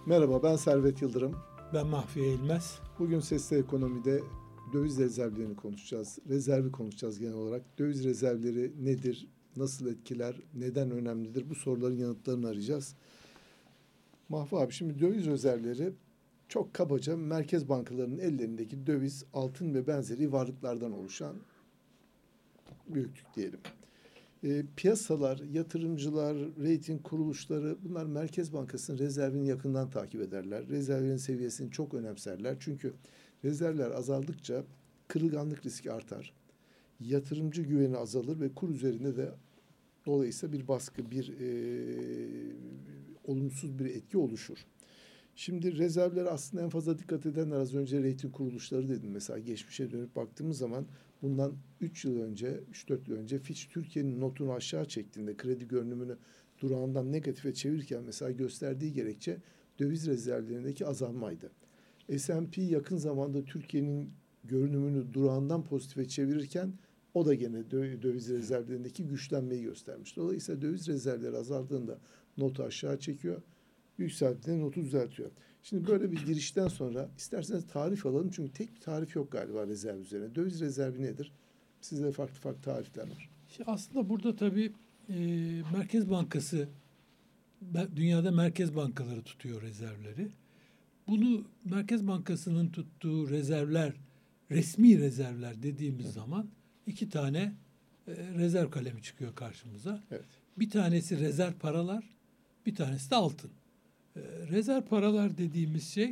Merhaba, ben Servet Yıldırım. Ben Mahfiye İlmez. Bugün Sesli Ekonomi'de döviz rezervlerini konuşacağız. Rezervi konuşacağız genel olarak. Döviz rezervleri nedir, nasıl etkiler, neden önemlidir? Bu soruların yanıtlarını arayacağız. Mahfi abi, şimdi döviz rezervleri çok kabaca merkez bankalarının ellerindeki döviz, altın ve benzeri varlıklardan oluşan büyüklük diyelim. Piyasalar, yatırımcılar, reyting kuruluşları bunlar Merkez Bankası'nın rezervini yakından takip ederler. Rezervlerin seviyesini çok önemserler. Çünkü rezervler azaldıkça kırılganlık riski artar. Yatırımcı güveni azalır ve kur üzerinde de dolayısıyla bir baskı, olumsuz bir etki oluşur. Şimdi rezervler aslında en fazla dikkat edenler az önce reyting kuruluşları dedim. Mesela geçmişe dönüp baktığımız zaman bundan 3 yıl önce, 3-4 yıl önce Fitch Türkiye'nin notunu aşağı çektiğinde kredi görünümünü durağından negatife çevirirken mesela gösterdiği gerekçe döviz rezervlerindeki azalmaydı. S&P yakın zamanda Türkiye'nin görünümünü durağından pozitife çevirirken o da gene döviz rezervlerindeki güçlenmeyi göstermiş. Dolayısıyla döviz rezervleri azaldığında notu aşağı çekiyor. Yükselttiğinde notu düzeltiyor. Şimdi böyle bir girişten sonra isterseniz tarif alalım. Çünkü tek bir tarif yok galiba rezerv üzerine. Döviz rezervi nedir? Sizde farklı farklı tarifler var. Aslında burada tabii Merkez Bankası, dünyada merkez bankaları tutuyor rezervleri. Bunu Merkez Bankası'nın tuttuğu rezervler, resmi rezervler dediğimiz zaman iki tane rezerv kalemi çıkıyor karşımıza. Evet. Bir tanesi rezerv paralar, bir tanesi de altın. Rezerv paralar dediğimiz şey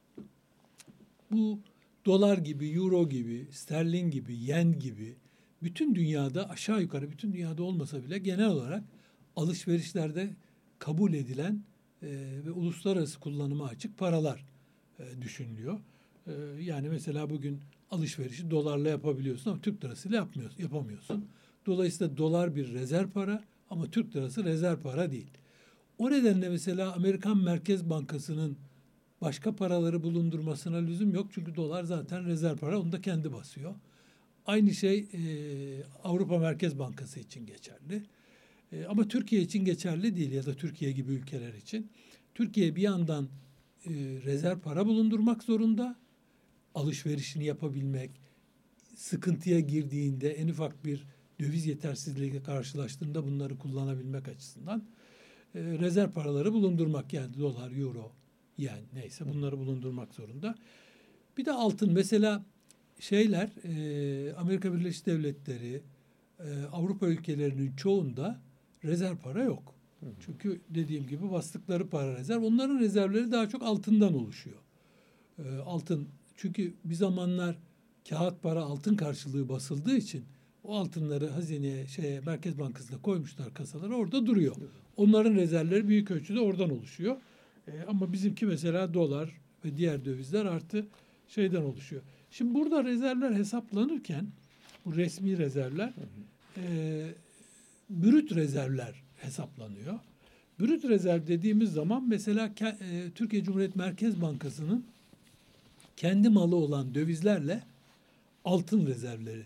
bu dolar gibi, euro gibi, sterlin gibi, yen gibi bütün dünyada aşağı yukarı bütün dünyada olmasa bile genel olarak alışverişlerde kabul edilen ve uluslararası kullanıma açık paralar düşünülüyor. Yani mesela bugün alışverişi dolarla yapabiliyorsun ama Türk lirasıyla yapamıyorsun. Dolayısıyla dolar bir rezerv para ama Türk lirası rezerv para değil. O nedenle mesela Amerikan Merkez Bankası'nın başka paraları bulundurmasına lüzum yok. Çünkü dolar zaten rezerv para, onu da kendi basıyor. Aynı şey Avrupa Merkez Bankası için geçerli. Ama Türkiye için geçerli değil ya da Türkiye gibi ülkeler için. Türkiye bir yandan rezerv para bulundurmak zorunda. Alışverişini yapabilmek, sıkıntıya girdiğinde en ufak bir döviz yetersizliğiyle karşılaştığında bunları kullanabilmek açısından rezerv paraları bulundurmak, yani dolar, euro, yen neyse bunları bulundurmak zorunda. Bir de altın mesela Amerika Birleşik Devletleri, Avrupa ülkelerinin çoğunda rezerv para yok. Çünkü dediğim gibi bastıkları para rezerv. Onların rezervleri daha çok altından oluşuyor. Altın, çünkü bir zamanlar kağıt para altın karşılığı basıldığı için o altınları hazineye, Merkez Bankası'na koymuşlar kasalara, orada duruyor. Onların rezervleri büyük ölçüde oradan oluşuyor. Ama bizimki mesela dolar ve diğer dövizler artı şeyden oluşuyor. Şimdi burada rezervler hesaplanırken bu resmi rezervler brüt rezervler hesaplanıyor. Brüt rezerv dediğimiz zaman mesela Türkiye Cumhuriyet Merkez Bankası'nın kendi malı olan dövizlerle altın rezervleri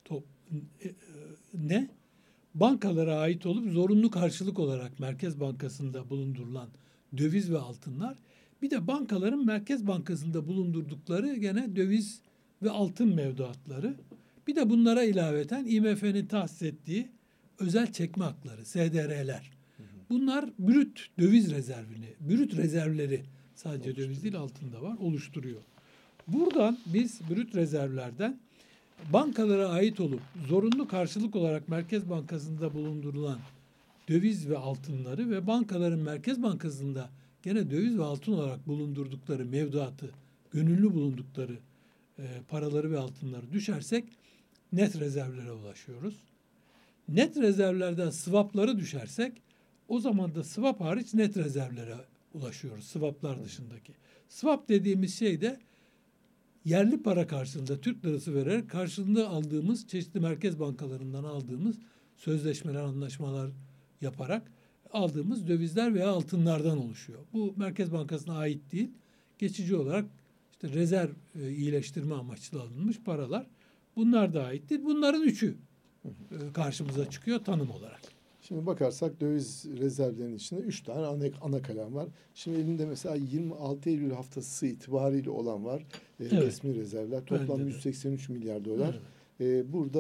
bankalara ait olup zorunlu karşılık olarak Merkez Bankası'nda bulundurulan döviz ve altınlar, bir de bankaların Merkez Bankası'nda bulundurdukları gene döviz ve altın mevduatları, bir de bunlara ilaveten IMF'nin tahsis ettiği özel çekme hakları, SDR'ler. Bunlar brüt döviz rezervini, brüt rezervleri, sadece döviz değil altında var, oluşturuyor. Buradan biz brüt rezervlerden bankalara ait olup zorunlu karşılık olarak Merkez Bankası'nda bulundurulan döviz ve altınları ve bankaların Merkez Bankası'nda gene döviz ve altın olarak bulundurdukları mevduatı, gönüllü bulundukları paraları ve altınları düşersek net rezervlere ulaşıyoruz. Net rezervlerden swapları düşersek o zaman da swap hariç net rezervlere ulaşıyoruz, swaplar dışındaki. Swap dediğimiz şey de yerli para karşılığında Türk lirası vererek karşılığında aldığımız, çeşitli merkez bankalarından aldığımız sözleşmeler, anlaşmalar yaparak aldığımız dövizler veya altınlardan oluşuyor. Bu Merkez Bankası'na ait değil, geçici olarak işte rezerv iyileştirme amaçlı alınmış paralar. Bunlar da ait değil. Bunların üçü karşımıza çıkıyor tanım olarak. Şimdi bakarsak döviz rezervlerinin içinde 3 tane ana kalem var. Şimdi elinde mesela 26 Eylül haftası itibariyle olan var. Evet. Resmi rezervler. Toplam Bende de. 183 milyar dolar. Evet. Burada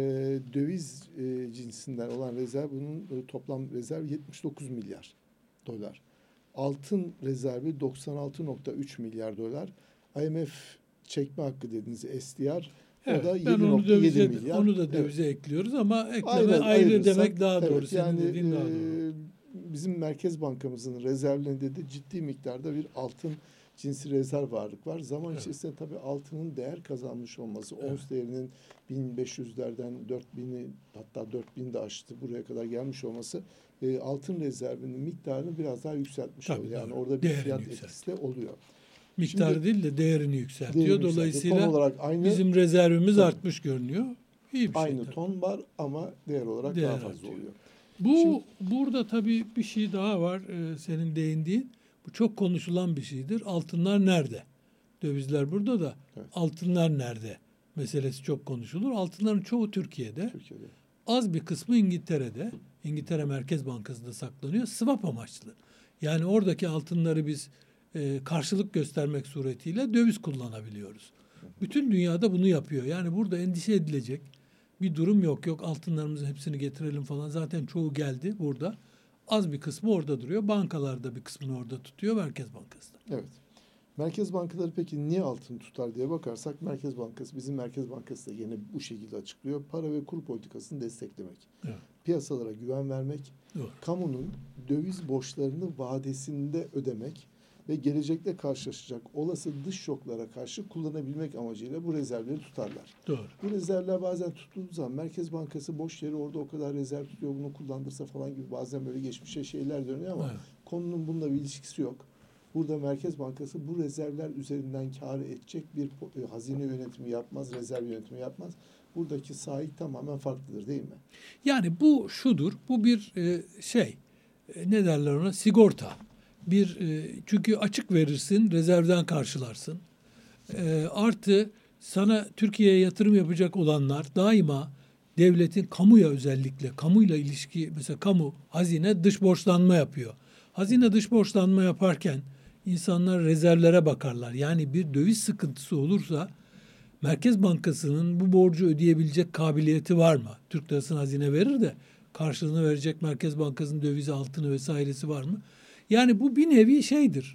döviz cinsinden olan rezerv, bunun toplam rezerv 79 milyar dolar. Altın rezervi 96,3 milyar dolar. IMF çekme hakkı dediğiniz SDR, Evet, o da ben onu 7,7 milyar. onu da dövize ekliyoruz ama ekleme Aynen, ayrı ayırırsak, demek daha doğru. evet, Senin yani dediğin daha doğru. bizim Merkez Bankamızın rezervlerinde de ciddi miktarda bir altın cinsi rezerv varlık var. Zaman Evet. içerisinde tabii altının değer kazanmış olması, Evet. ons değerinin 1500'lerden 4000'i, hatta 4000'i de aştı, buraya kadar gelmiş olması altın rezervinin miktarını biraz daha yükseltmiş Tabii, oluyor. Yani doğru. orada bir Değerini fiyat yükseltiyor. etkisi de oluyor. Miktarı Şimdi değil de değerini yükseltiyor. değerini yükseltiyor. Dolayısıyla Ton olarak aynı, bizim rezervimiz tabii, artmış görünüyor. İyi bir şey. aynı Tabii. ton var ama değer olarak Değer daha fazla artıyor. oluyor. Burada tabii bir şey daha var senin değindiğin. Bu çok konuşulan bir şeydir. Altınlar nerede? Dövizler burada da Evet. altınlar nerede meselesi çok konuşulur. Altınların çoğu Türkiye'de. Türkiye'de. Az bir kısmı İngiltere'de. İngiltere Merkez Bankası'nda saklanıyor. Swap amaçlı. Yani oradaki altınları biz karşılık göstermek suretiyle döviz kullanabiliyoruz. Bütün dünyada bunu yapıyor. Yani burada endişe edilecek bir durum yok. Yok altınlarımızın hepsini getirelim falan. Zaten çoğu geldi burada. Az bir kısmı orada duruyor. Bankalar da bir kısmını orada tutuyor. Merkez Bankası da. Evet. Merkez bankaları peki niye altın tutar diye bakarsak, Merkez Bankası, bizim Merkez Bankası da yine bu şekilde açıklıyor. Para ve kur politikasını desteklemek. Evet. Piyasalara güven vermek, Doğru. kamunun döviz borçlarını vadesinde ödemek ve gelecekte karşılaşacak olası dış şoklara karşı kullanabilmek amacıyla bu rezervleri tutarlar. Doğru. Bu rezervler bazen tutulduğu zaman Merkez Bankası boş yere orada o kadar rezerv tutuyor, bunu kullandırsa falan gibi bazen böyle geçmişe şeyler dönüyor ama Evet. konunun bununla bir ilişkisi yok. Burada Merkez Bankası bu rezervler üzerinden kâr edecek bir hazine yönetimi yapmaz, rezerv yönetimi yapmaz. Buradaki sahip tamamen farklıdır, değil mi? Yani bu şudur. Bu bir ne derler ona? Sigorta. Çünkü açık verirsin, rezervden karşılarsın. Artı sana Türkiye'ye yatırım yapacak olanlar daima devletin kamuya, özellikle kamuyla ilişki, mesela kamu, hazine dış borçlanma yapıyor. Hazine dış borçlanma yaparken insanlar rezervlere bakarlar. Yani bir döviz sıkıntısı olursa Merkez Bankası'nın bu borcu ödeyebilecek kabiliyeti var mı? Türk lirasını hazine verir de karşılığını verecek Merkez Bankası'nın dövizi, altını vesairesi var mı? Yani bu bir nevi şeydir.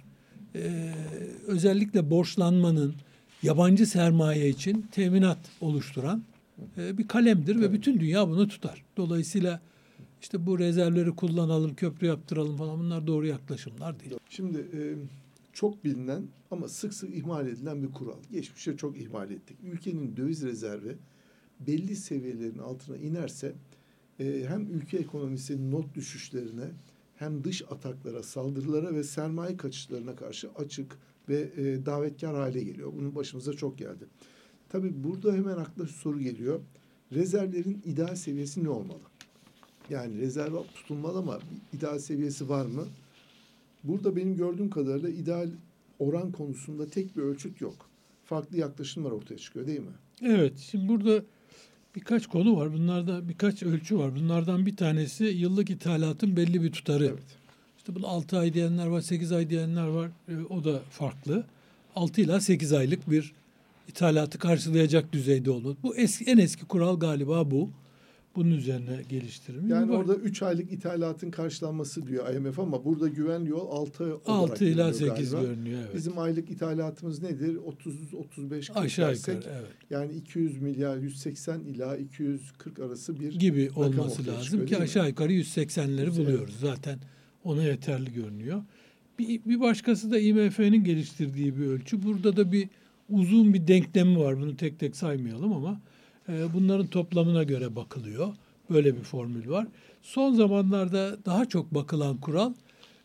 Özellikle borçlanmanın yabancı sermaye için teminat oluşturan bir kalemdir ve bütün dünya bunu tutar. Dolayısıyla işte bu rezervleri kullanalım, köprü yaptıralım falan, bunlar doğru yaklaşımlar değil. Şimdi çok bilinen ama sık sık ihmal edilen bir kural. Geçmişte çok ihmal ettik. Ülkenin döviz rezervi belli seviyelerin altına inerse hem ülke ekonomisinin not düşüşlerine, hem dış ataklara, saldırılara ve sermaye kaçışlarına karşı açık ve davetkar hale geliyor. Bunun başımıza çok geldi. Tabii burada hemen akla şu soru geliyor. Rezervlerin ideal seviyesi ne olmalı? Yani rezerv tutulmalı ama bir ideal seviyesi var mı? Burada benim gördüğüm kadarıyla ideal oran konusunda tek bir ölçüt yok. Farklı yaklaşımlar ortaya çıkıyor, değil mi? Evet, şimdi burada birkaç konu var. Bunlarda birkaç ölçü var. Bunlardan bir tanesi yıllık ithalatın belli bir tutarı. Evet. İşte bunu 6 ay diyenler var, 8 ay diyenler var. O da farklı. 6 ila 8 aylık bir ithalatı karşılayacak düzeyde olur. Bu en eski kural galiba bu. Bunun üzerine geliştirilmiş. Yani orada 3 aylık ithalatın karşılanması diyor IMF ama burada güvenli yol 6 olarak 6 ila görünüyor 8 galiba. görünüyor. Evet. Bizim aylık ithalatımız nedir? 30-35 Aşağı dersek, yukarı, evet. yani 200 milyar 180 ila 240 arası bir gibi rakam olması ortaya lazım çıkıyor, ki değil mi? aşağı yukarı 180'leri Evet. buluyoruz. Zaten ona yeterli görünüyor. Bir başkası da IMF'nin geliştirdiği bir ölçü. Burada da bir uzun bir denklemi var. Bunu tek tek saymayalım ama bunların toplamına göre bakılıyor. Böyle bir formül var. Son zamanlarda daha çok bakılan kural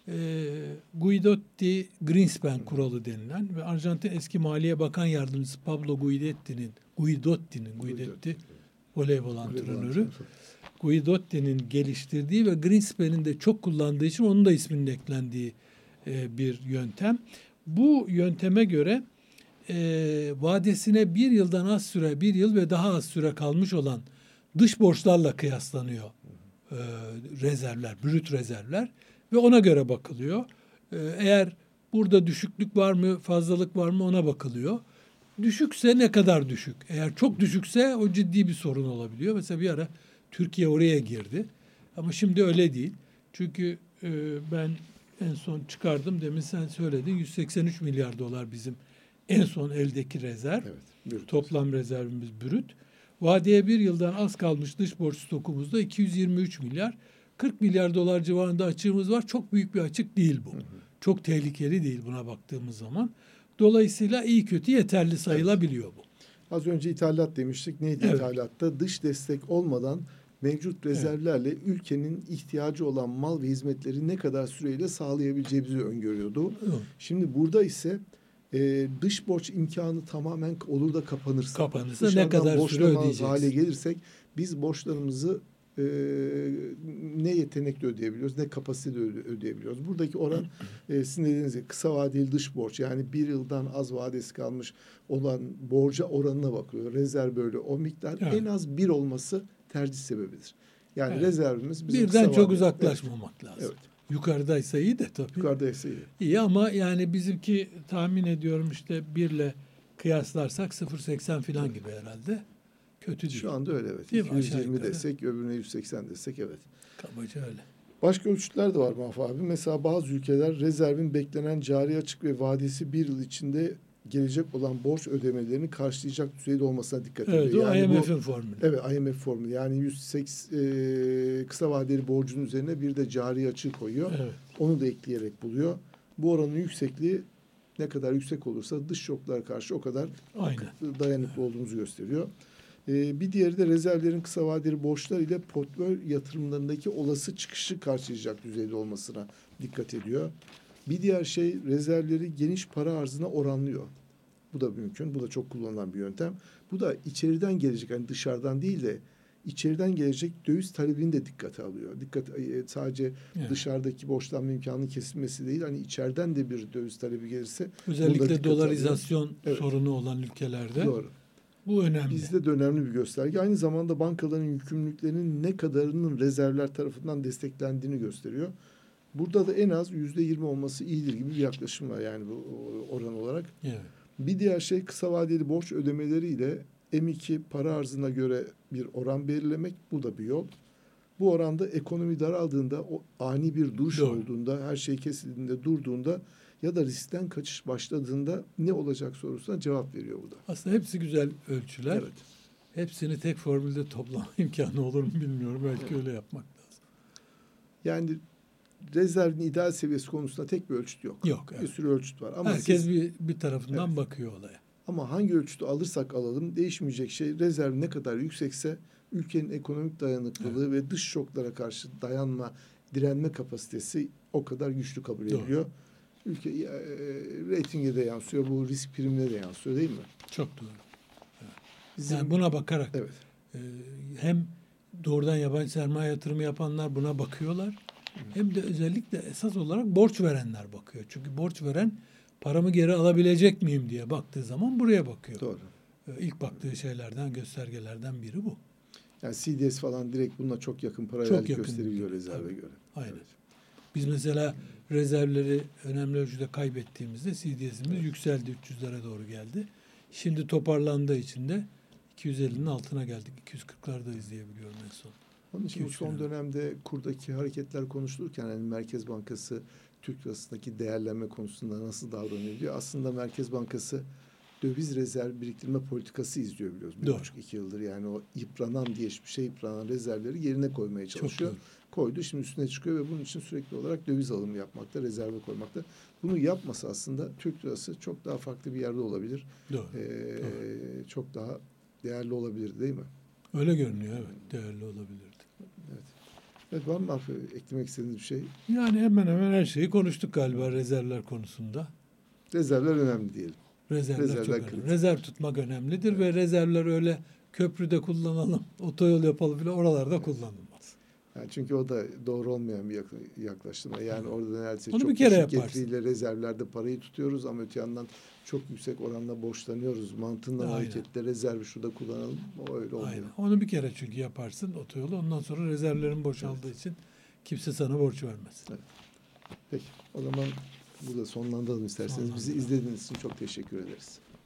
Guidotti-Greenspan kuralı denilen ve Arjantin eski Maliye Bakan Yardımcısı Pablo Guidotti'nin voleybol antrenörü Guidotti'nin geliştirdiği ve Greenspan'in de çok kullandığı için onun da isminin eklendiği bir yöntem. Bu yönteme göre vadesine bir yıldan az süre, bir yıl ve daha az süre kalmış olan dış borçlarla kıyaslanıyor rezervler, brüt rezervler ve ona göre bakılıyor. Eğer burada düşüklük var mı, fazlalık var mı ona bakılıyor. Düşükse ne kadar düşük? Eğer çok düşükse o ciddi bir sorun olabiliyor. Mesela bir ara Türkiye oraya girdi. Ama şimdi öyle değil. Çünkü ben en son çıkardım. Demin sen söyledin. 183 milyar dolar bizim en son eldeki rezerv. Evet, toplam rezervimiz brüt. Vadeye bir yıldan az kalmış dış borç stokumuzda 223 milyar. 40 milyar dolar civarında açığımız var. Çok büyük bir açık değil bu. Çok tehlikeli değil buna baktığımız zaman. Dolayısıyla iyi kötü yeterli sayılabiliyor bu. Az önce ithalat demiştik. Neydi ithalatta? Dış destek olmadan mevcut rezervlerle ülkenin ihtiyacı olan mal ve hizmetleri ne kadar süreyle sağlayabileceğimizi öngörüyordu. Şimdi burada ise dış borç imkanı tamamen olur da kapanırsa ne kadar süre ödeyeceğiz hale gelirsek biz borçlarımızı ne yetenekle ödeyebiliyoruz ne kapasitede ödeyebiliyoruz. Buradaki oran sizin dediğiniz gibi kısa vadeli dış borç, yani bir yıldan az vadesi kalmış olan borca oranına bakılıyor. Rezerv böyle o miktar en az 1 olması tercih sebebidir. Yani rezervimiz bizim birden çok uzaklaşmamak lazım. Evet. Yukarıdaysa iyi de tabii. Yukarıdaysa iyi. İyi ama yani bizimki tahmin ediyorum işte 1 ile kıyaslarsak 0.80 falan gibi herhalde. Kötü değil. Şu anda öyle evet. Değil 220 desek öbürüne 180 desek evet. Kabaca öyle. Başka ölçütler de var Mahfi abi. Mesela bazı ülkeler rezervin beklenen cari açık ve vadesi bir yıl içinde gelecek olan borç ödemelerini karşılayacak düzeyde olmasına dikkat ediyor. Evet, o yani IMF'in formülü. Evet, IMF formülü. Yani 180 kısa vadeli borcun üzerine bir de cari açığı koyuyor. Evet. Onu da ekleyerek buluyor. Bu oranın yüksekliği ne kadar yüksek olursa dış şoklara karşı o kadar dayanıklı olduğumuzu gösteriyor. Bir diğeri de rezervlerin kısa vadeli borçlar ile portföy yatırımlarındaki olası çıkışı karşılayacak düzeyde olmasına dikkat ediyor. Bir diğer şey rezervleri geniş para arzına oranlıyor. Bu da mümkün. Bu da çok kullanılan bir yöntem. Bu da içeriden gelecek, hani dışarıdan değil de içeriden gelecek döviz talebini de dikkate alıyor. Sadece dışarıdaki borçlanma imkanının kesilmesi değil, hani içeriden de bir döviz talebi gelirse özellikle dolarizasyon sorunu olan ülkelerde. Doğru. Bu önemli. Bizde de önemli bir gösterge. Aynı zamanda bankaların yükümlülüklerinin ne kadarının rezervler tarafından desteklendiğini gösteriyor. Burada da en az %20 olması iyidir gibi bir yaklaşım var yani bu oran olarak. Evet. Bir diğer şey kısa vadeli borç ödemeleriyle M2 para arzına göre bir oran belirlemek. Bu da bir yol. Bu oranda ekonomi daraldığında, o ani bir duruş olduğunda, her şey kesildiğinde, durduğunda ya da riskten kaçış başladığında ne olacak sorusuna cevap veriyor bu da. Aslında hepsi güzel ölçüler. Evet. Hepsini tek formülde toplama imkanı olur mu bilmiyorum. Belki öyle yapmak lazım. Yani rezervin ideal seviyesi konusunda tek bir ölçüt yok. Evet. Bir sürü ölçüt var. Ama herkes bir tarafından bakıyor olaya. Ama hangi ölçütü alırsak alalım değişmeyecek şey, rezerv ne kadar yüksekse ülkenin ekonomik dayanıklılığı ve dış şoklara karşı direnme kapasitesi o kadar güçlü kabul ediliyor. Ülke reytinge de yansıyor, bu risk primine de yansıyor değil mi? Çok doğru. Evet. Yani buna bakarak hem doğrudan yabancı sermaye yatırımı yapanlar buna bakıyorlar. Hem de özellikle esas olarak borç verenler bakıyor. Çünkü borç veren paramı geri alabilecek miyim diye baktığı zaman buraya bakıyor. Doğru. İlk baktığı şeylerden, göstergelerden biri bu. Yani CDS falan direkt bununla çok yakın paralellik gösteriyor rezerve göre. Aynen. Evet. Biz mesela rezervleri önemli ölçüde kaybettiğimizde CDS'imiz yükseldi, 300'lere doğru geldi. Şimdi toparlandığı için de 250'nin altına geldik. 240'lardayız diye biliyorum en son. Onun için bu son dönemde kurdaki hareketler konuşulurken yani Merkez Bankası Türk lirasındaki değerlenme konusunda nasıl davranıyor diyor. Aslında Merkez Bankası döviz rezerv biriktirme politikası izliyor biliyoruz. 1,5-2 yıldır yani o yıpranan rezervleri yerine koymaya çalışıyor. Koydu, şimdi üstüne çıkıyor ve bunun için sürekli olarak döviz alımı yapmakta, rezerve koymakta. Bunu yapmasa aslında Türk lirası çok daha farklı bir yerde olabilir. Doğru. Çok daha değerli olabilir değil mi? Öyle görünüyor, evet. Değerli olabilirdi. Evet. Evet, var mı eklemek istediğiniz bir şey? Yani hemen her şeyi konuştuk galiba rezervler konusunda. Rezervler önemli diyelim. Rezervler çok önemli. Rezerv tutmak önemlidir ve rezervler öyle köprüde kullanalım, otoyol yapalım bile oralarda kullanılmaz. Yani çünkü o da doğru olmayan bir yaklaştırma. Yani orada neredeyse Onu çok bir kere düşük yaparsın. getiriyle rezervlerde parayı tutuyoruz ama öte yandan çok yüksek oranla borçlanıyoruz. Mantığından Aynen. hareketle rezervi şurada kullanalım. O öyle olmuyor. Aynen. Onu bir kere çünkü yaparsın otoyolu. Ondan sonra rezervlerin boşaldığı için kimse sana borç vermez. Evet. Peki o zaman burada sonlandıralım isterseniz. Bizi izlediğiniz için çok teşekkür ederiz.